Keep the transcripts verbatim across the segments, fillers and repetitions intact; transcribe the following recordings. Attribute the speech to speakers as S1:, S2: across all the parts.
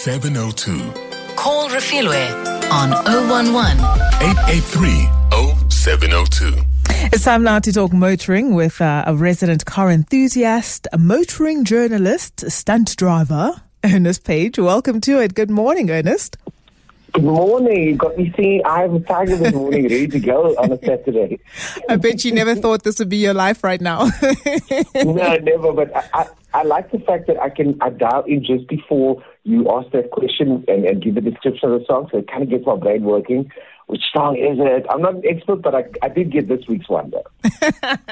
S1: seven oh two.
S2: Call Refilwe on oh one one,
S1: eight eight three, oh seven oh two.
S3: It's time now to talk motoring with uh, a resident car enthusiast, a motoring journalist, stunt driver, Ernest Page. Welcome to it. Good morning, Ernest.
S4: Good morning. You got me seeing I have a tiger this morning ready to go on a Saturday.
S3: I bet you never thought this would be your life right now.
S4: No, never. But I, I, I like the fact that I can I dial in just before you ask that question and, and give the description of the song, so it kind of gets my brain working. Which song is it? I'm not an expert, but I, I did get this week's one, though.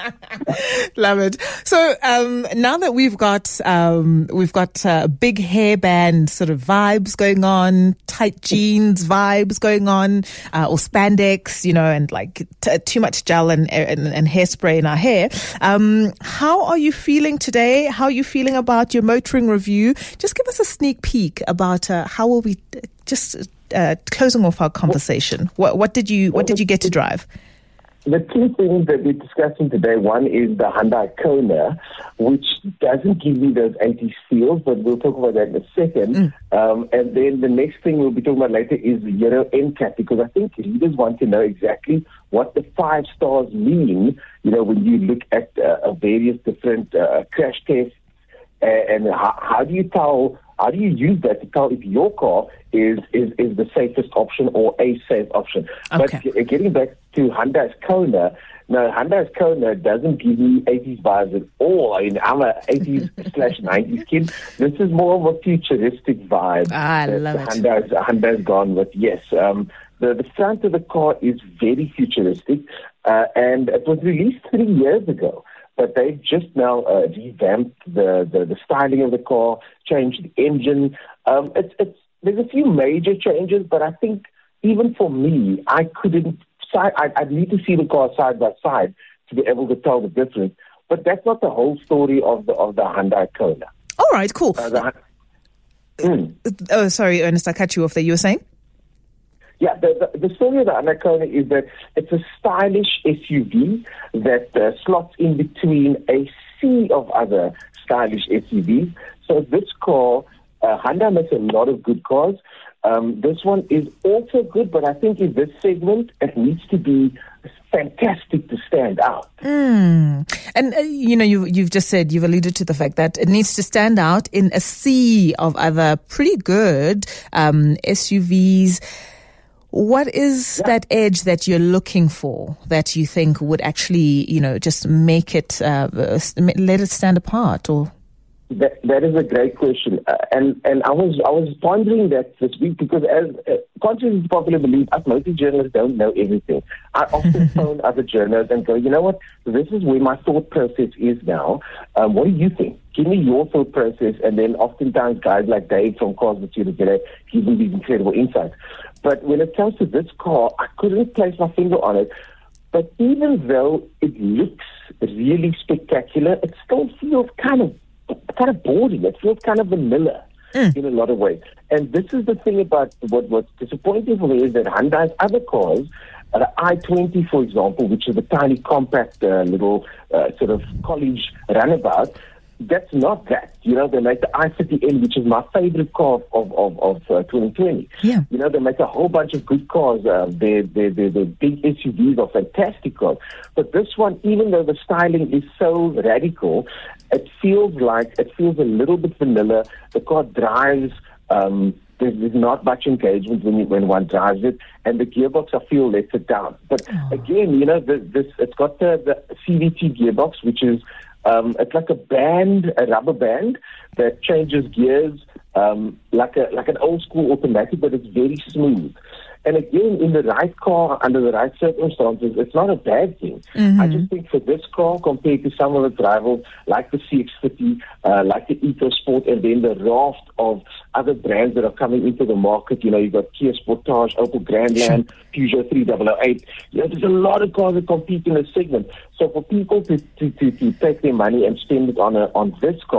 S3: Love it. So um, now that we've got um, we've got uh, big hairband sort of vibes going on, tight jeans vibes going on, uh, or spandex, you know, and like t- too much gel and, and, and hairspray in our hair. Um, how are you feeling today? How are you feeling about your motoring review? Just give us a sneak peek about uh, how will we just. Uh, closing off our conversation, what, what did you what did you get to drive?
S4: The two things that we're discussing today, one is the Hyundai Kona, which doesn't give me those eighties feels, but we'll talk about that in a second. Mm. Um, and then the next thing we'll be talking about later is the Euro N CAT, because I think readers want to know exactly what the five stars mean, you know, when you look at uh, various different uh, crash tests, and, and how, how do you tell, how do you use that to tell if your car is, is, is the safest option or a safe option?
S3: Okay.
S4: But getting back to Hyundai's Kona, no, Hyundai's Kona doesn't give me eighties vibes at all. I mean, I'm a eighties slash nineties kid. This is more of a futuristic vibe.
S3: Ah, I
S4: that
S3: love it.
S4: Hyundai's, Hyundai's gone with. Yes, um, the, the front of the car is very futuristic, uh, and it was released three years ago. But they've just now uh, revamped the, the, the styling of the car, changed the engine. Um, it's, it's, there's a few major changes, but I think even for me, I couldn't. Side, I, I'd need to see the car side by side to be able to tell the difference. But that's not the whole story of the of the Hyundai Kona.
S3: All right, cool.
S4: Uh, the, mm.
S3: Oh, sorry, Ernest, I cut you off there. You were saying?
S4: Yeah, the, the, the story of the Hyundai Kona is that it's a stylish S U V that uh, slots in between a sea of other stylish S U Vs. So this car, uh, Hyundai makes a lot of good cars. Um, this one is also good, but I think in this segment, it needs to be fantastic to stand out.
S3: Mm. And, uh, you know, you, you've just said, you've alluded to the fact that it needs to stand out in a sea of other pretty good um, S U Vs. What is yeah. that edge that you're looking for that you think would actually, you know, just make it, uh, let it stand apart? Or
S4: that, that is a great question, uh, and and I was I was pondering that this week because, as uh, contrary to popular belief, us motor journalists don't know everything. I often phone other journalists and go, you know what, this is where my thought process is now. Um, what do you think? Give me your thought process, and then oftentimes guys like Dave from Cars Material today give me these incredible insights. But when it comes to this car, I couldn't place my finger on it. But even though it looks really spectacular, it still feels kind of kind of boring. It feels kind of vanilla mm. in a lot of ways. And this is the thing about what, what's disappointing for me is that Hyundai's other cars, uh, the i twenty, for example, which is a tiny, compact uh, little uh, sort of college runabout, that's not that. You know, they make the i thirty N, which is my favorite car of, of, of uh, twenty twenty.
S3: Yeah.
S4: You know, they make a whole bunch of good cars. Uh, they, they, they, the big S U Vs are fantastic cars. But this one, even though the styling is so radical, it feels like, it feels a little bit vanilla. The car drives, um, there's, there's not much engagement when you, when one drives it, and the gearbox, I feel, lets it down. But oh. again, you know, the, this it's got the, the C V T gearbox, which is Um, it's like a band, a rubber band that changes gears um, like a like an old school automatic, but it's very smooth. And again, in the right car, under the right circumstances, it's not a bad thing. Mm-hmm. I just think for this car, compared to some of its rivals, like the C X fifty, uh, like the EcoSport, and then the raft of other brands that are coming into the market, you know, you've got Kia Sportage, Opel Grandland, Peugeot three thousand eight. You know, there's a lot of cars that compete in this segment. So for people to, to, to, to take their money and spend it on a, on this car,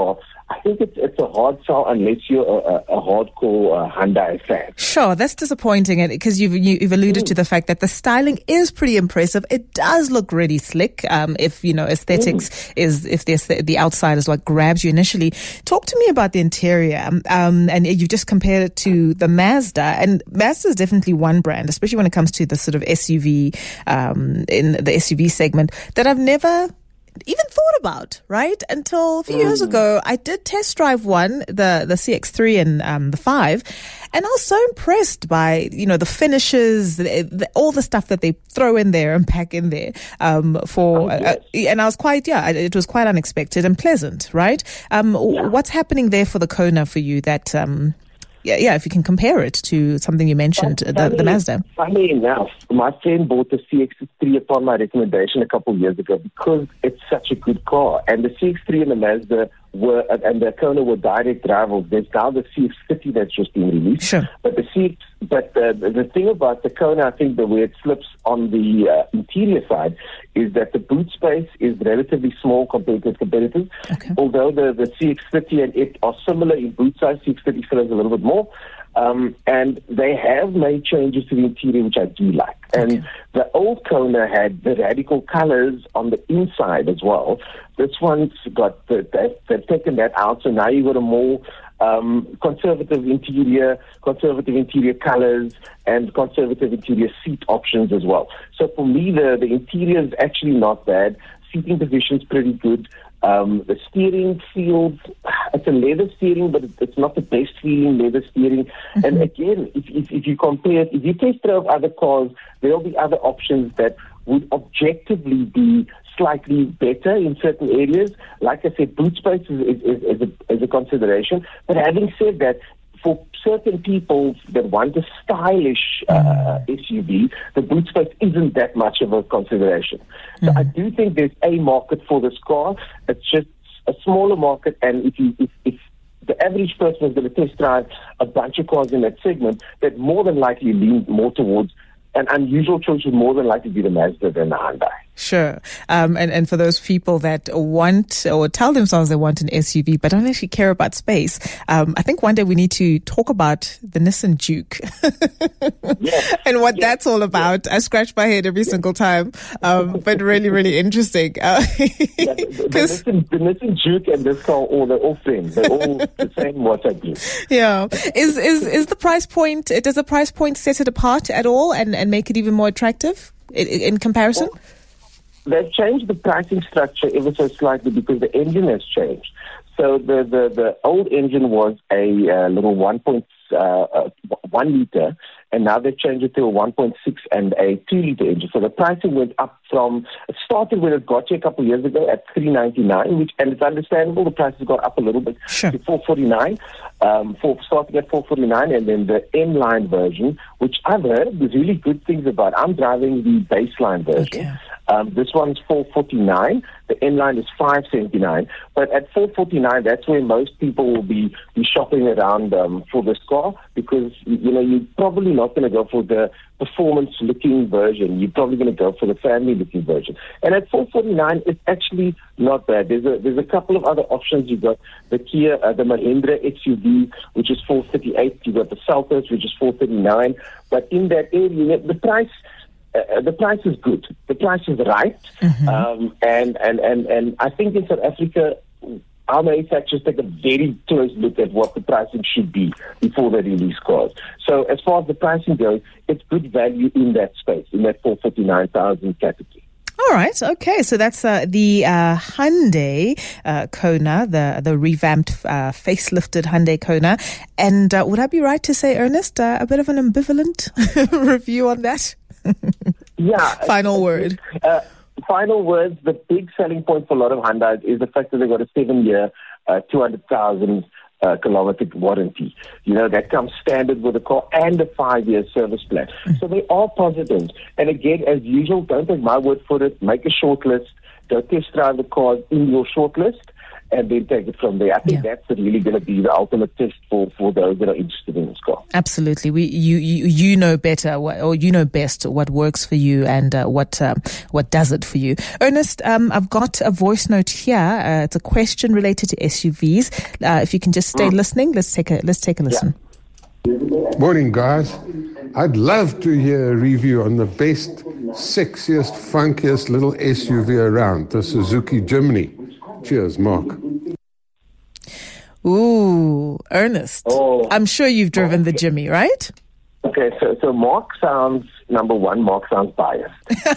S4: I think it's it's a hard sell unless you're a, a, a hardcore uh, Hyundai fan.
S3: Sure, that's disappointing because you've you, you've alluded mm. to the fact that the styling is pretty impressive. It does look really slick. Um, if you know aesthetics mm. is if the the outside is what grabs you initially. Talk to me about the interior. Um, and you've just compared it to the Mazda, and Mazda is definitely one brand, especially when it comes to the sort of S U V um, in the S U V segment that I've never even thought about, right? Until a few mm. years ago, I did test drive one, the the C X three and um, the five, and I was so impressed by, you know, the finishes, the, the, all the stuff that they throw in there and pack in there um, for, oh, yes. uh, and I was quite, yeah, it was quite unexpected and pleasant, right? Um, yeah. What's happening there for the Kona for you that... Um, Yeah, yeah. If you can compare it to something you mentioned,
S4: funny,
S3: the, the Mazda.
S4: Funny enough, my friend bought the C X three upon my recommendation a couple of years ago because it's such a good car. And the C X three and the Mazda were, and the Kona were direct rivals. There's now the C X fifty that's just been released.
S3: Sure.
S4: But the C X, but the, the thing about the Kona, I think the way it slips on the uh, interior side is that the boot space is relatively small compared to its competitors.
S3: Okay.
S4: Although the, the C X fifty and it are similar in boot size, C X fifty still has a little bit more. Um, and they have made changes to the interior, which I do like. And okay. the old Kona had the radical colors on the inside as well. This one's got the, they've, they've taken that out, so now you've got a more um, conservative interior, conservative interior colors, and conservative interior seat options as well. So for me, the, the interior is actually not bad. Seating position's pretty good. Um, the steering feels, it's a leather steering, but it's not the best feeling leather steering. Mm-hmm. And again, if, if, if you compare, if you test drive other cars, there will be other options that would objectively be slightly better in certain areas. Like I said, boot space is, is, is, a, is a consideration. But having said that, for certain people that want a stylish uh, S U V, the boot space isn't that much of a consideration. So mm-hmm. I do think there's a market for this car. It's just a smaller market, and if you if, if the average person is going to test drive a bunch of cars in that segment, that more than likely lean more towards an unusual choice would more than likely be the Mazda than the Hyundai.
S3: Sure. Um, and, and for those people that want or tell themselves they want an S U V but don't actually care about space, um, I think one day we need to talk about the Nissan Juke
S4: yes.
S3: and what
S4: yes.
S3: that's all about. Yes. I scratch my head every yes. single time, um, but really, really interesting. Uh,
S4: yeah, the, the, Nissan, the Nissan Juke and this car, all, they're all friends. They're all the same what I do.
S3: Yeah. Is, is, is the price point, does the price point set it apart at all and, and make it even more attractive in, in comparison?
S4: Well, they've changed the pricing structure ever so slightly because the engine has changed. So the, the, the old engine was a uh, little one point one liter, and now they've changed it to a one point six and a two liter engine. So the pricing went up from, it started when it got here a couple of years ago at three ninety-nine, which, and it's understandable, the prices got up a little bit
S3: sure.
S4: to four forty-nine, um, for, starting at four forty-nine, and then the M-Line version, which I've heard really good things about. I'm driving the baseline version.
S3: Okay.
S4: Um, this one's four forty-nine. The N-Line is five seventy-nine. But at four forty-nine, that's where most people will be, be shopping around um, for this car, because, you know, you're probably not going to go for the performance-looking version. You're probably going to go for the family-looking version. And at four forty-nine, it's actually not bad. There's a there's a couple of other options. You've got the Kia, uh, the Mahindra X U V, which is four thirty-eight. You've got the Seltos, which is four thirty-nine. But in that area, the price... Uh, the price is good. The price is right. Mm-hmm. Um, and, and, and, and I think in South Africa, our manufacturers take a very close look at what the pricing should be before they release cars. So as far as the pricing goes, it's good value in that space, in that four hundred forty-nine thousand category.
S3: All right. Okay. So that's uh, the uh, Hyundai uh, Kona, the the revamped, uh, facelifted Hyundai Kona. And uh, would I be right to say, Ernest, uh, a bit of an ambivalent review on that?
S4: Yeah.
S3: Final word.
S4: Uh, final words. The big selling point for a lot of Hyundai is the fact that they've got a seven-year, uh, two hundred thousand uh, kilometer warranty. You know, that comes standard with the car, and a five-year service plan. Mm-hmm. So they are positives. And again, as usual, don't take my word for it. Make a short list. Go test drive the cars in your short list. and then take it from there. I think
S3: Yeah.
S4: that's really going to be the ultimate test for, for those that are interested in this car.
S3: Absolutely. We, you, you, you know better, what, or you know best what works for you and uh, what, um, what does it for you. Ernest, um, I've got a voice note here. Uh, it's a question related to S U Vs. Uh, if you can just stay mm. listening, let's take a let's take a listen.
S5: Yeah. Morning, guys. I'd love to hear a review on the best, sexiest, funkiest little S U V around, the Suzuki Jimny. Cheers, Mark.
S3: Ooh, Ernest.
S4: Oh.
S3: I'm sure you've driven the Jimmy, right?
S4: Okay, so so Mark sounds, number one, Mark sounds biased.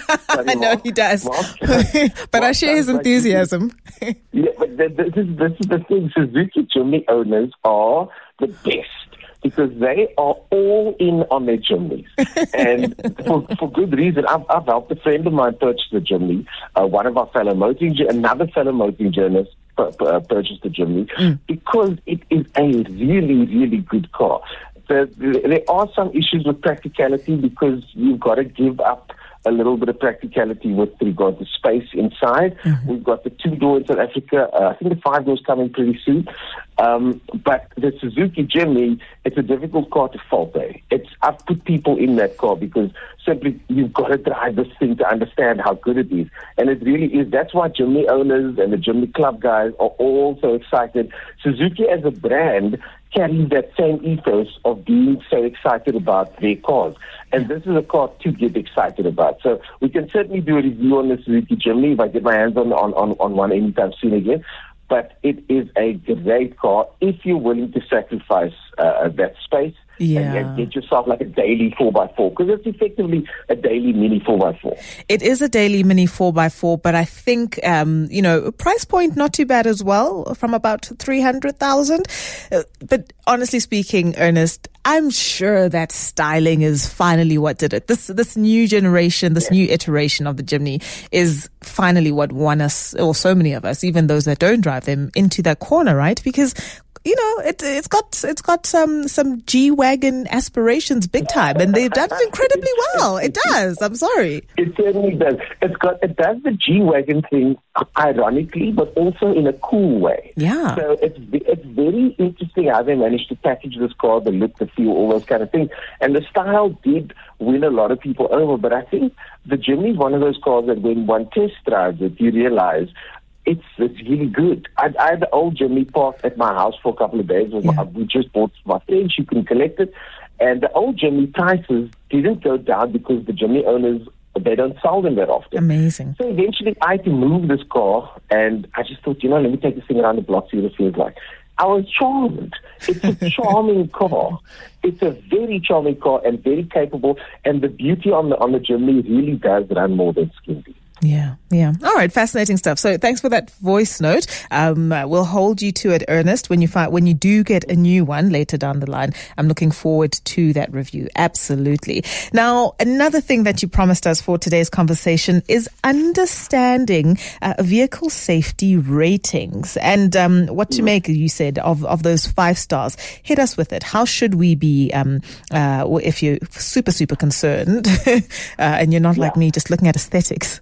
S3: I know
S4: Mark,
S3: he does.
S4: Mark,
S3: but
S4: Mark
S3: I share his enthusiasm.
S4: Like, yeah, but this is, this is the thing. Suzuki Jimny owners are the best, because they are all in on their Jimnys. And for, for good reason. I've, I've helped a friend of mine purchase the Jimny, uh, one of our fellow motoring, another fellow motoring journalist uh, purchased the Jimny, mm. because it is a really, really good car. The, the, there are some issues with practicality, because you've got to give up a little bit of practicality with regard to space inside. Mm-hmm. We've got the two-door in South Africa. Uh, I think the five doors coming pretty soon. Um, but the Suzuki Jimny, it's a difficult car to fault. Eh? It's I've put people in that car because simply you've got to drive this thing to understand how good it is. And it really is. That's why Jimny owners and the Jimny Club guys are all so excited. Suzuki as a brand carries that same ethos of being so excited about their cars. And this is a car to get excited about. So we can certainly do a review on the Suzuki Jimny if I get my hands on, on, on, on one anytime soon again. But it is a great car if you're willing to sacrifice uh, that space.
S3: Yeah.
S4: And, and get yourself like a daily four by four, because it's effectively a daily mini four by four.
S3: It is a daily mini four by four, but I think, um, you know, price point not too bad as well, from about three hundred thousand. Uh, but honestly speaking, Ernest, I'm sure that styling is finally what did it. This this new generation, this yeah. new iteration of the Jimny is finally what won us, or so many of us, even those that don't drive them, into that corner, right? Because you know, it, it's got it's got some some G-Wagon aspirations big time, and they've done it incredibly well. It does. I'm sorry.
S4: It certainly does. It's got it does the G-Wagon thing ironically, but also in a cool way.
S3: Yeah.
S4: So it's it's very interesting how they managed to package this car, the look, the feel, all those kind of things. And the style did win a lot of people over. But I think the Jimny is one of those cars that when one test drives it, you realize It's it's really good. I, I had the old Jimny parked at my house for a couple of days.
S3: Yeah.
S4: We just bought my friend. She couldn't collect it. And the old Jimny prices didn't go down because the Jimny owners, they don't sell them that often.
S3: Amazing.
S4: So eventually I had to move this car, and I just thought, you know, let me take this thing around the block, see what it feels like. I was charmed. It's a charming car. It's a very charming car and very capable. And the beauty on the on the Jimny really does run more than skin deep.
S3: Yeah, yeah. All right, fascinating stuff. So thanks for that voice note. Um, uh, we'll hold you to it, Ernest, when you find, when you do get a new one later down the line. I'm looking forward to that review. Absolutely. Now, another thing that you promised us for today's conversation is understanding uh, vehicle safety ratings and um, what to make, you said, of, of those five stars. Hit us with it. How should we be, um, uh, if you're super, super concerned uh, and you're not yeah. like me, just looking at aesthetics?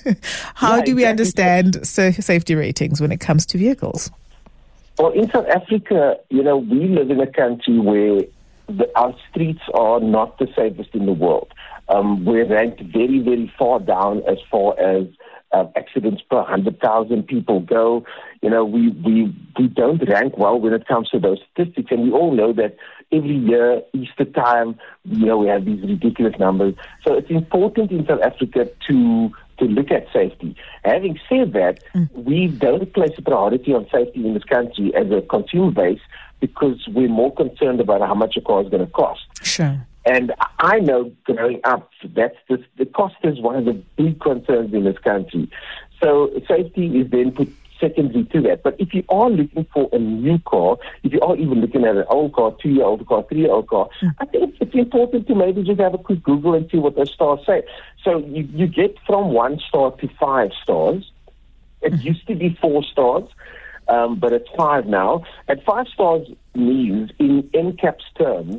S3: How
S4: yeah,
S3: do we
S4: exactly.
S3: understand so safety ratings when it comes to vehicles?
S4: Well, in South Africa, you know, we live in a country where the, our streets are not the safest in the world. Um, we're ranked very, very far down as far as uh, accidents per one hundred thousand people go. You know, we, we, we don't rank well when it comes to those statistics, and we all know that every year, Easter time, you know, we have these ridiculous numbers. So it's important in South Africa to to look at safety. Having said that, mm. we don't place a priority on safety in this country as a consumer base because we're more concerned about how much a car is going to cost.
S3: Sure.
S4: And I know growing up, that's the, the cost is one of the big concerns in this country. So safety is then put secondary to that. But if you are looking for a new car, if you are even looking at an old car, two-year-old car, three-year-old car, mm. I think it's important to maybe just have a quick Google and see what those stars say. So you, you get from one star to five stars. It mm. used to be four stars, um, but it's five now. And five stars means, in N CAP's terms,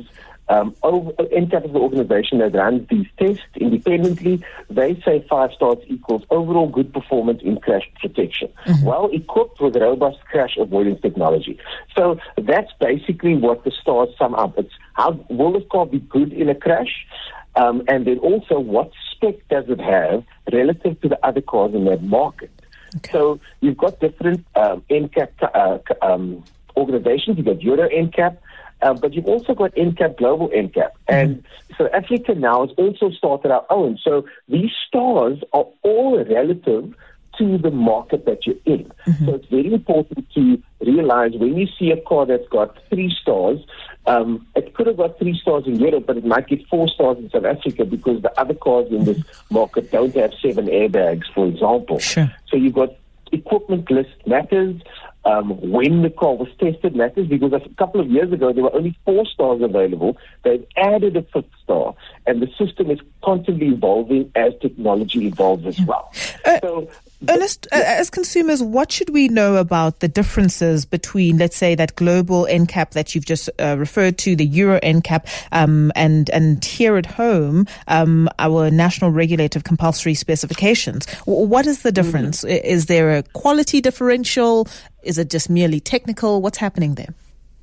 S4: Um, over, N C A P is the organization that runs these tests independently. They say five stars equals overall good performance in crash protection, mm-hmm. well equipped with robust crash avoidance technology. So that's basically what the stars sum up. It's how will this car be good in a crash, um, and then also what spec does it have relative to the other cars in that market. Okay. So you've got different um, N C A P uh, um, organizations. You've got Euro N C A P. Uh, but you've also got N C A P, Global N C A P. And South Africa now has also started our own. So these stars are all relative to the market that you're in. Mm-hmm. So it's very important to realize when you see a car that's got three stars, um, it could have got three stars in Europe, but it might get four stars in South Africa because the other cars in this market don't have seven airbags, for example. Sure. So you've got equipment list matters. Um, when the car was tested matters, because a couple of years ago there were only four stars available. They've added a fifth star, and the system is constantly evolving as technology evolves as well.
S3: Uh, so, Ernest, uh, as consumers, what should we know about the differences between, let's say, that global N C A P that you've just uh, referred to, the Euro N C A P, um, and and here at home, um, our national regulative compulsory specifications? W- what is the difference? Mm-hmm. Is there a quality differential? Is it just merely technical? What's happening there?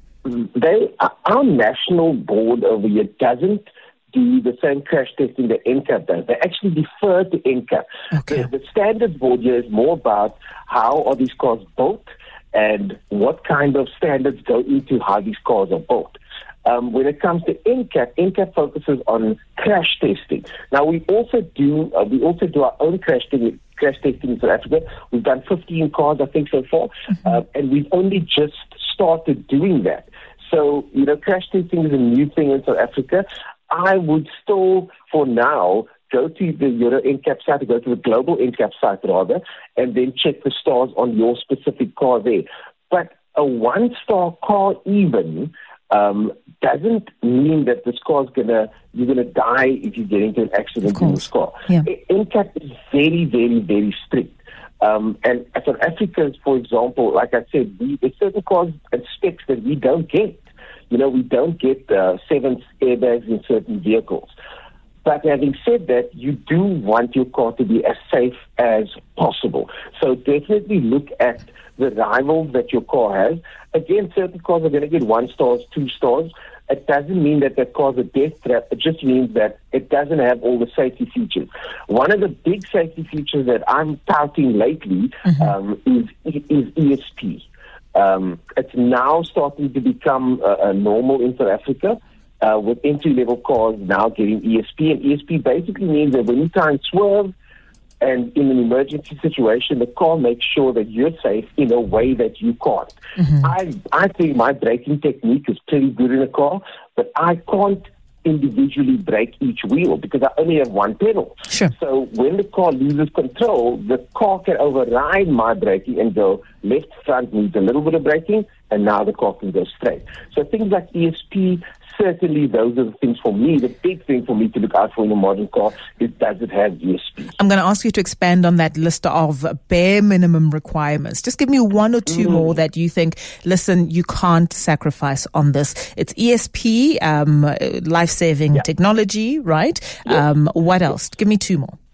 S4: They, our national board over here doesn't do the same crash testing that N C A P does. They actually defer to N C A P. Okay. The, the standards board here is more about how are these cars built and what kind of standards go into how these cars are built. Um, when it comes to N C A P, N C A P focuses on crash testing. Now we also do uh, we also do our own crash testing. Crash testing in South Africa. We've done fifteen cars, I think, so far, mm-hmm. uh, and we've only just started doing that. So, you know, crash testing is a new thing in South Africa. I would still, for now, go to the Euro N C A P site, go to the Global N C A P site, rather, and then check the stars on your specific car there. But a one-star car even um, doesn't mean that this car's gonna you're gonna die if you get into an accident in this car. Yeah. N C A P is very, very, very strict. Um, and South Africa, for example, like I said, we, there's certain cars and specs that we don't get. You know, we don't get uh, seven airbags in certain vehicles. But having said that, you do want your car to be as safe as possible. So definitely look at the rivals that your car has. Again, certain cars are going to get one stars, two stars. It doesn't mean that that car's a death trap. It just means that it doesn't have all the safety features. One of the big safety features that I'm touting lately mm-hmm. um, is, is E S P. Um, it's now starting to become a, a normal in South Africa. Uh, with entry-level cars now getting E S P. And E S P basically means that when you try and swerve and in an emergency situation, the car makes sure that you're safe in a way that you can't. Mm-hmm. I, I think my braking technique is pretty good in a car, but I can't individually brake each wheel because I only have one pedal. Sure. So when the car loses control, the car can override my braking and go left front needs a little bit of braking, and now the car can go straight. So things like E S P, certainly those are the things for me. The big thing for me to look out for in a modern car is, does it have E S P?
S3: I'm going to ask you to expand on that list of bare minimum requirements. Just give me one or two mm. more that you think, listen, you can't sacrifice on this. It's E S P, um, life-saving yeah. technology, right? Yeah. Um, what else? Give me two more.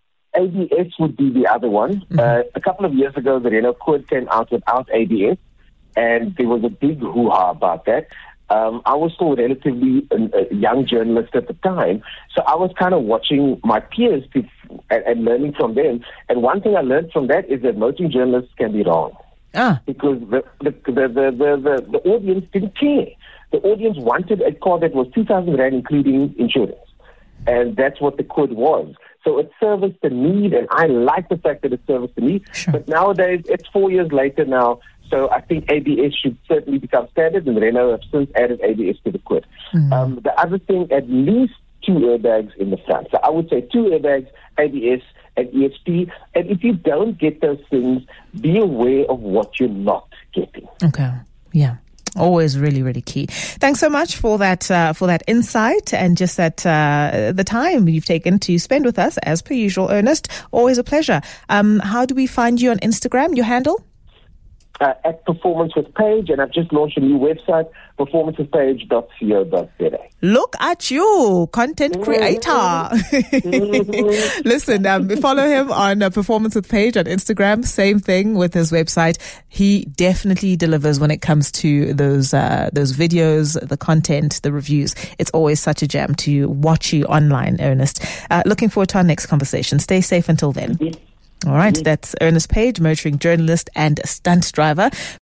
S4: A B S would be the other one. Mm-hmm. Uh, a couple of years ago, the Renault Kwid came out without A B S, and there was a big hoo-ha about that. Um, I was still relatively a, a young journalist at the time, so I was kind of watching my peers to, and, and learning from them. And one thing I learned from that is that motoring journalists can be wrong. Ah. Because the the, the, the, the, the, the audience didn't care. The audience wanted a car that was two thousand rand including insurance. And that's what the Kwid was. So it serviced the need, and I like the fact that it serviced the need. Sure. But nowadays, it's four years later now, so I think A B S should certainly become standard, and Renault have since added A B S to the Kwid. Mm-hmm. Um, the other thing, at least two airbags in the front. So I would say two airbags, A B S, and E S P. And if you don't get those things, be aware of what you're not getting.
S3: Okay, yeah. Always really, really key. Thanks so much for that uh, for that insight and just that uh, the time you've taken to spend with us, as per usual, Ernest. Always a pleasure. Um, how do we find you on Instagram? Your handle?
S4: uh, at Performance with Page, and I've just launched a new website, performance with page dot co dot za.
S3: Look at you, content creator.
S4: Mm-hmm.
S3: Listen, um, follow him on uh, Performance with Page on Instagram. Same thing with his website. He definitely delivers when it comes to those uh, those videos, the content, the reviews. It's always such a jam to watch you online, Ernest. Uh, looking forward to our next conversation. Stay safe until then. All right, that's Ernest Page, motoring journalist and stunt driver.